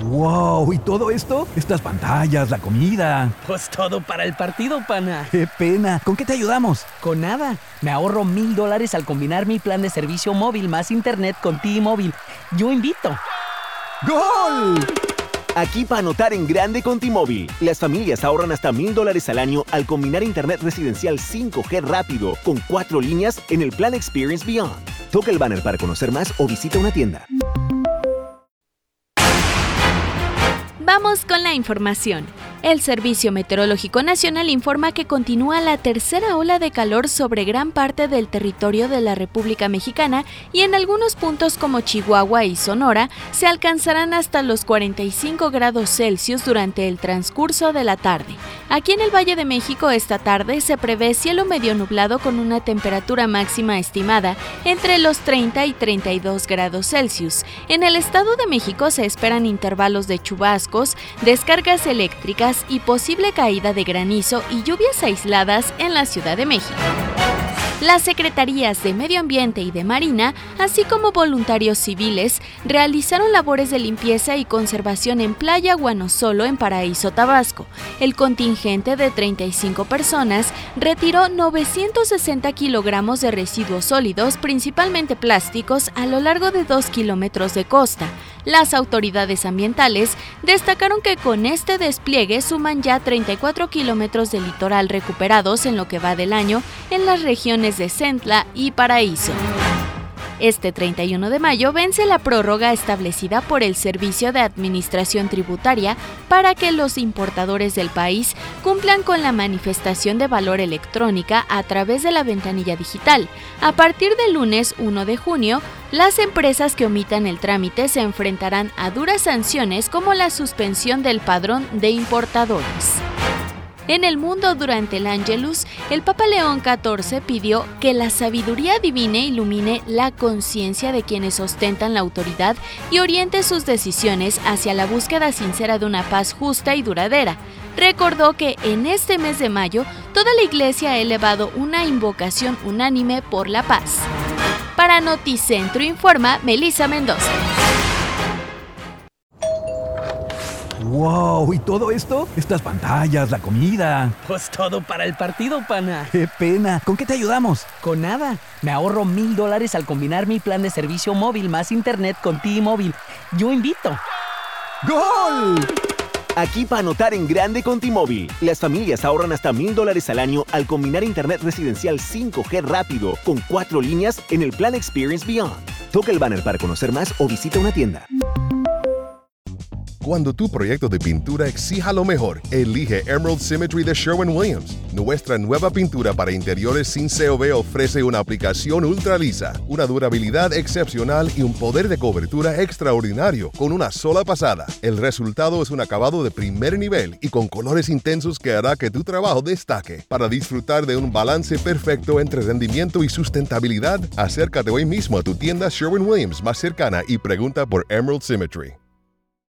¡Wow! ¿Y todo esto? Estas pantallas, la comida. Pues todo para el partido, pana. ¡Qué pena! ¿Con qué te ayudamos? Con nada. Me ahorro $1,000 al combinar mi plan de servicio móvil más internet con T-Mobile. Yo invito. ¡Gol! Aquí para anotar en grande con T-Mobile. Las familias ahorran hasta $1,000 al año al combinar internet residencial 5G rápido con 4 líneas en el plan Experience Beyond. Toca el banner para conocer más o visita una tienda. Vamos con la información. El Servicio Meteorológico Nacional informa que continúa la tercera ola de calor sobre gran parte del territorio de la República Mexicana y en algunos puntos como Chihuahua y Sonora se alcanzarán hasta los 45 grados Celsius durante el transcurso de la tarde. Aquí en el Valle de México esta tarde se prevé cielo medio nublado con una temperatura máxima estimada entre los 30 y 32 grados Celsius. En el Estado de México se esperan intervalos de chubascos, descargas eléctricas y posible caída de granizo y lluvias aisladas en la Ciudad de México. Las secretarías de Medio Ambiente y de Marina, así como voluntarios civiles, realizaron labores de limpieza y conservación en Playa Guanosolo, en Paraíso, Tabasco. El contingente de 35 personas retiró 960 kilogramos de residuos sólidos, principalmente plásticos, a lo largo de 2 kilómetros de costa. Las autoridades ambientales destacaron que con este despliegue suman ya 34 kilómetros de litoral recuperados en lo que va del año en las regiones de Centla y Paraíso. Este 31 de mayo vence la prórroga establecida por el Servicio de Administración Tributaria para que los importadores del país cumplan con la manifestación de valor electrónica a través de la ventanilla digital. A partir del lunes 1 de junio, las empresas que omitan el trámite se enfrentarán a duras sanciones como la suspensión del padrón de importadores. En el mundo, durante el Ángelus, el Papa León XIV pidió que la sabiduría divina ilumine la conciencia de quienes ostentan la autoridad y oriente sus decisiones hacia la búsqueda sincera de una paz justa y duradera. Recordó que en este mes de mayo, toda la Iglesia ha elevado una invocación unánime por la paz. Para Noticentro informa Melissa Mendoza. ¡Wow! ¿Y todo esto? Estas pantallas, la comida. Pues todo para el partido, pana. ¡Qué pena! ¿Con qué te ayudamos? Con nada. Me ahorro $1,000 al combinar mi plan de servicio móvil más internet con T-Mobile. Yo invito. ¡Gol! Aquí para anotar en grande con T-Mobile. Las familias ahorran hasta $1,000 al año al combinar internet residencial 5G rápido con 4 líneas en el plan Experience Beyond. Toca el banner para conocer más o visita una tienda. Cuando tu proyecto de pintura exija lo mejor, elige Emerald Symmetry de Sherwin-Williams. Nuestra nueva pintura para interiores sin COV ofrece una aplicación ultra lisa, una durabilidad excepcional y un poder de cobertura extraordinario con una sola pasada. El resultado es un acabado de primer nivel y con colores intensos que hará que tu trabajo destaque. Para disfrutar de un balance perfecto entre rendimiento y sustentabilidad, acércate hoy mismo a tu tienda Sherwin-Williams más cercana y pregunta por Emerald Symmetry.